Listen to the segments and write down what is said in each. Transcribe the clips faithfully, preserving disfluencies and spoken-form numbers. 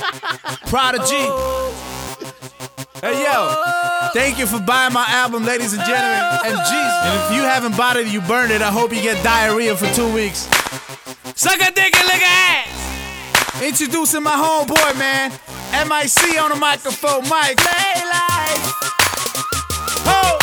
Prodigy. Hey yo, thank you for buying my album, ladies and gentlemen. And jeez, and if you haven't bought it, you burned it. I hope you get diarrhea for two weeks. Suck a dick and lick a ass. Introducing my homeboy, man. M I C on the microphone, Mike. Play life. Ho,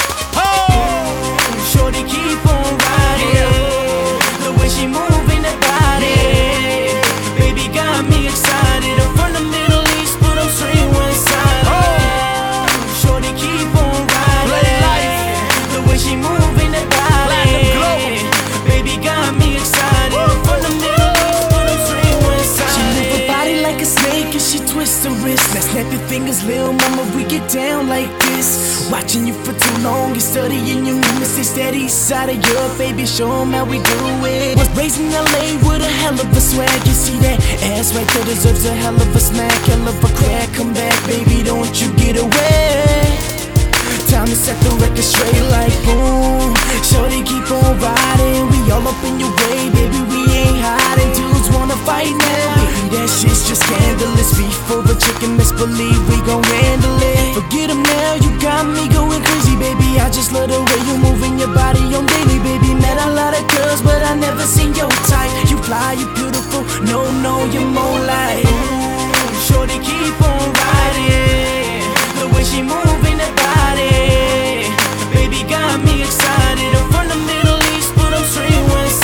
ho. Shorty keep on riding. Yeah. The way she moving that body, yeah. Baby got me excited. I'm from the Middle East, but I'm straight one side. Oh. Shorty keep on riding. Play life. The way she moving that body, yeah. Baby got me excited. I'm from the Middle East, but I'm straight one side. She move her body like a snake and she twists her wrist. Now snap your fingers, lil' mama, we get down like this. Watching you for too long, you're studying your movements. Stay steady side of Europe, baby, show 'em how we do it. Was raised in L A with a hell of a swag. You see that ass right there deserves a hell of a smack. Hell of a crack, come back, baby, don't you get away. Time to set the record straight like boom. Shorty keep on riding, we all up in your way, baby, we ain't hiding. Dudes wanna fight now, baby, that shit's just scandalous. Beef over chicken, misbelieve we gon' handle it. Forget 'em now, you got me going crazy, baby. I just love the way you moving your body on daily, baby. Met a lot of girls, but I never seen your type. You fly, you beautiful, no, no, you're more like ooh, shorty keep on riding. The way she moving that body, baby got me excited. I'm from the Middle East, but I'm straight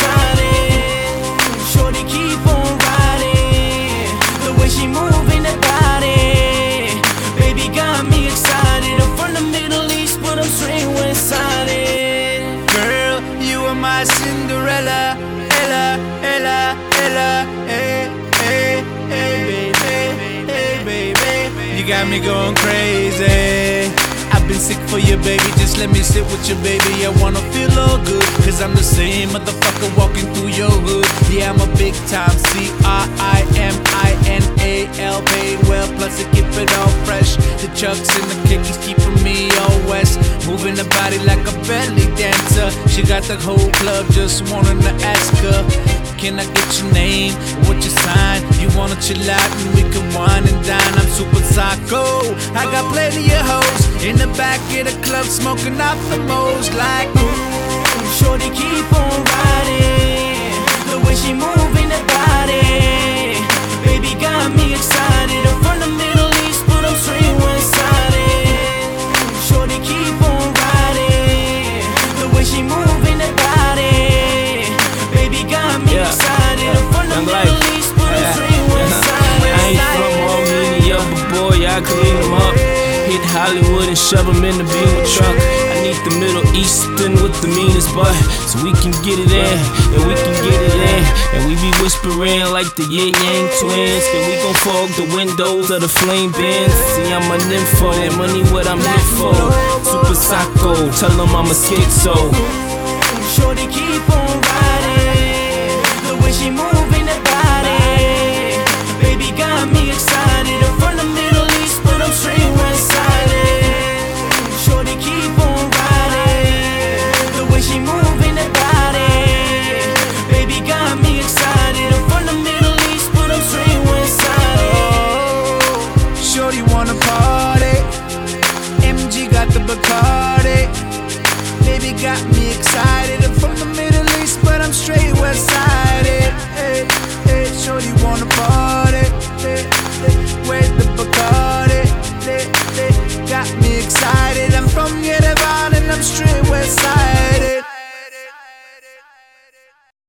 one-sided. Shorty keep on riding. The way she moving that body, baby got me excited. I'm from the Middle East, but I'm straight one-sided. Girl, you are my Cinderella, Ella, Ella, Ella, hey, hey, hey, baby, hey, baby. You got me going crazy. I've been sick for you, baby, just let me sit with you, baby. I wanna feel all good, cause I'm the same motherfucker walking through your hood. Yeah, I'm a big time C R I M I N A L, paid well, plus I keep it all fresh. The chucks and the kickies keeping me all west. Moving the body like a belly dancer. She got the whole club just wanting to ask her, can I get your name, what your sign? You wanna chill out and we can wine and dine. I'm super psycho, I got plenty of hoes in the back of the club smoking out the most. Like ooh, shorty keep on riding. The way she moving that body, baby got me excited. I'm from the Middle East, but I'm straight one-sided. Shorty keep on riding. The way she moving that body, baby got me yeah. excited. I'm from the Middle like, East, but I'm straight one-sided. I ain't from Armenia, but boy, I clean them up. Hit Hollywood and shove 'em in the Beamer truck. I need the Middle Eastern with the meanest butt, so we can get it in, and we can get it in. And we be whispering like the Yin Yang twins. Then we gon' fog the windows of the flame bins. See, I'm a nympho, that money what I'm here for. Super psycho, tell 'em I'm a schizo. Shorty keep on riding. The way she moving that body, baby got me excited. I'm from the Middle East, but I'm straight one-sided. Shorty keep on riding. The way she moving that body, baby got me excited. I'm from the Middle East, but I'm straight one-sided. oh, shorty wanna party. M G got the Bacardi. Baby got me excited. I'm from the Middle East, but I'm straight west-sided. Hey, hey, shorty wanna party. Hey, hey, where's the Bacardi? Hey, hey, got me excited. I'm from Yerevan and I'm straight west-side.